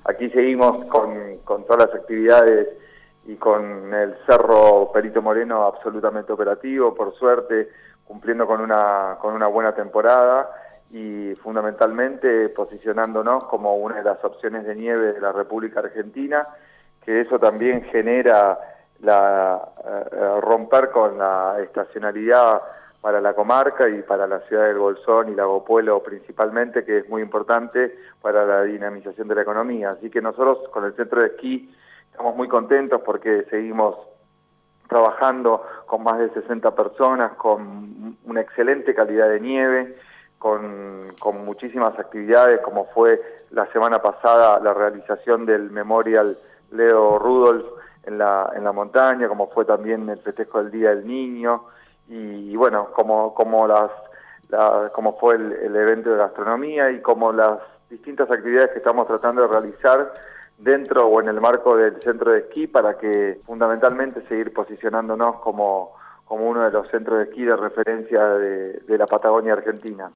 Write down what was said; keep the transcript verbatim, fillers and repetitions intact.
aquí seguimos con, con todas las actividades y con el Cerro Perito Moreno absolutamente operativo, por suerte, cumpliendo con una, con una buena temporada y fundamentalmente posicionándonos como una de las opciones de nieve de la República Argentina, que eso también genera la, eh, romper con la estacionalidad para la comarca y para la ciudad del Bolsón y Lago Puelo principalmente, que es muy importante para la dinamización de la economía. Así que nosotros con el centro de esquí estamos muy contentos porque seguimos trabajando con más de sesenta personas, con una excelente calidad de nieve, con, con muchísimas actividades, como fue la semana pasada la realización del Memorial Leo Rudolph en la, en la montaña, como fue también el festejo del Día del Niño, y, y bueno, como, como, las, la, como fue el, el evento de gastronomía y como las distintas actividades que estamos tratando de realizar dentro o en el marco del centro de esquí para que fundamentalmente seguir posicionándonos como, como uno de los centros de esquí de referencia de, de la Patagonia Argentina.